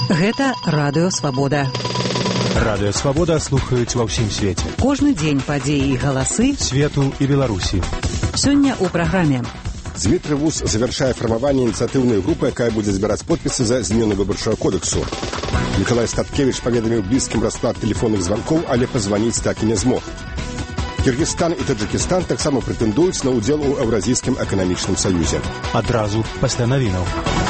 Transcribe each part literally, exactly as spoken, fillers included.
Гэта Радыё Свабода. Радыё Свабода слухаюць ва ўсім свеце. Кожны дзень падзеі і галасы свету і Беларусі. Сёння ў праграме. Дмитрий Вуз завершае фармаванне ініцыятыўнай групы, якая будзе збіраць подпісы за змену выбарчага кодексу. Миколай Статкевич паведаміў блізкім расклад тэлефонных званкоў, але пазваніць так і не змог. Кыргызстан і Таджикистан таксама прэтэндуюць на ўдзел у Еўразійскім эканамічным саюзе. Адразу пасля навінаў.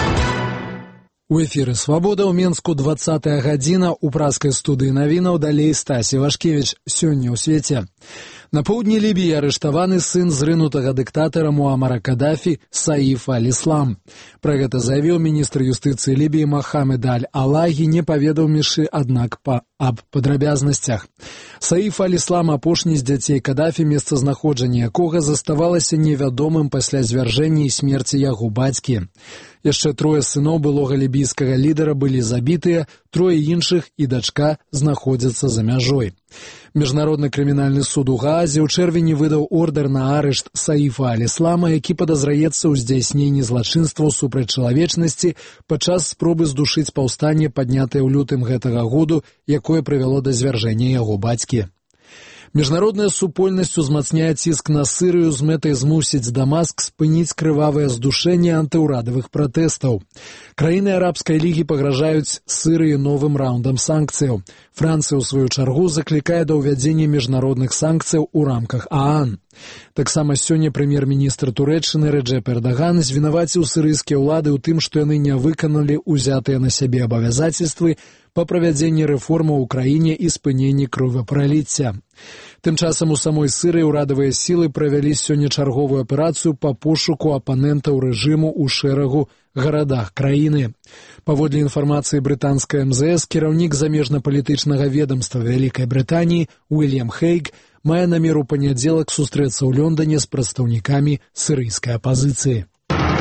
У эфіры «Свабода» ў Менску двадцатая гадзіна, у праскай студыі навінаў далей Стасі Вашкевіч. Сёння ў свеце. На поўдні Лібіі арыштаваны сын зрынутага дыктатара Муамара Кадафі Саиф аль-Ислам. Пра гэта заявіў міністр юстыцыі Лібіі Мохамед аль-Алагі, не паведаміўшы, аднак, па аб падрабязнасцях. Саиф аль-Ислам, апошні з дзяцей Кадафі, месцазнаходжанне якога заставалася невядомым пасля звяржэння і смерці яго бацькі. Яшчэ трое сыноў былога лібійскага лідара былі забітыя, трое іншых і дачка знаходзяцца за мяжой. Міжнародны крымінальны суд у Гаазе ў чэрвені выдаў ордар на арышт Саифа аль-Ислама, які падазраецца ў здзяйсненні злачынстваў супраць чалавечнасці падчас спробы здушыць паўстанне, паднятае ў лютым гэтага году, якое прывяло да звяржэння яго бацькі. Міжнародная супольнасць узмацняе ціск на Сірыю з мэтай змусіць Дамаск спыніць крывавае здушэнне антыўрадавых пратэстаў. Краіны арабскай лігі пагражаюць Сірыі новым раундам санкцыяў. Францыя, у сваю чаргу, заклікае да ўвядзення міжнародных санкцыяў у рамках ААН. Таксама сёння прэм'ер-міністр Турэччыны Рэджэп Эрдаган звінаваціў сірыйскія ўлады ў тым, што яны не выканалі ўзятыя на сябе абавязацельствы па правядзенні рэформаў у краіне і спыненні кровапраліцця. Тым часам у самой Сірыі ўрадавыя сілы правялі сёння чарговую аперацыю па пошуку апанентаў рэжыму ў шэрагу гарадах краіны. Паводле інфармацыі брытанскай эм зэ эс, кіраўнік замежна-палітычнага ведамства Вялікай Брытаніі Уільям Хейг мае намер у панядзелак сустрэцца ў Лондане з прадстаўнікамі сірыйскай апазіцыі.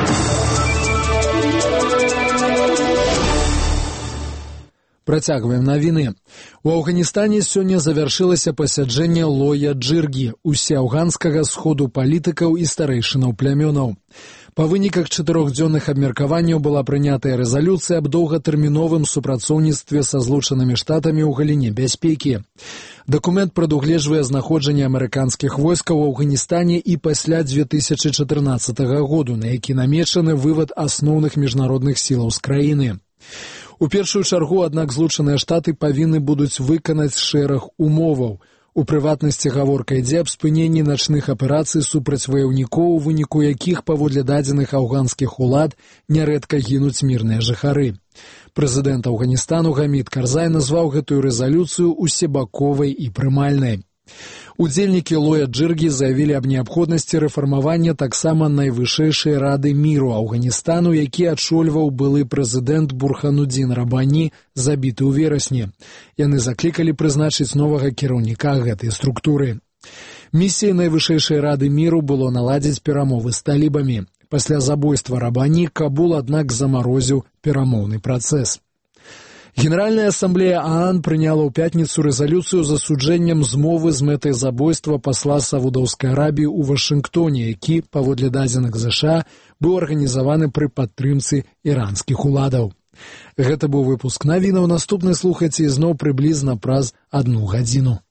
Працягваем навіны. У Афганістане сёння завяршылася пасяджэнне Лоя Джыргі, усеафганскага сходу палітыкаў і старэйшынаў плямёнаў. Па выніках чатырохдзённых абмеркаванняў была прынятая рэзалюцыя аб доўгатэрміновым супрацоўніцтве са Злучанымі Штатамі ў галіне бяспекі. Дакумент прадугледжвае знаходжанне амерыканскіх войскаў у Афганістане і пасля дзве тысячы чатырнаццатага году, на які намечаны вывад асноўных міжнародных сілаў з краіны. У першую чаргу, аднак, Злучаныя Штаты павінны будуць выканаць шэраг умоваў. У прыватнасці гаворка ідзе аб спыненні начных аперацый супраць ваяўнікоў, у выніку якіх, паводле дадзеных афганскіх улад, нярэдка гінуць мірныя жыхары. Прэзідэнт Афганістану Гамід Карзай назваў гэтую рэзалюцыю усебаковай і прымальнай. Удзельнікі Лоя Джыргі заявілі аб неабходнасці рэфармавання таксама найвышэйшай рады міру Афганістану, які ачольваў былы прэзідэнт Бурханудзін Рабані, забіты ў верасні. Яны заклікалі прызначыць новага кіраўніка гэтай структуры. Місіяй найвышэйшай рады міру было наладзіць перамовы з талібамі. Пасля забойства Рабані Кабул, аднак, замарозіў перамоўны працэс. Генеральная асамблея ААН прыняла ў пятніцу рэзалюцыю з асуджэннем змовы з мэтай забойства пасла Саудаўскай Арабіі ў Вашынгтоне, які, паводле дадзеных ЗША, быў арганізаваны пры падтрымцы іранскіх уладаў. Гэта быў выпуск навінаў. Наступны слухайце ізноў прыблізна праз адну гадзіну.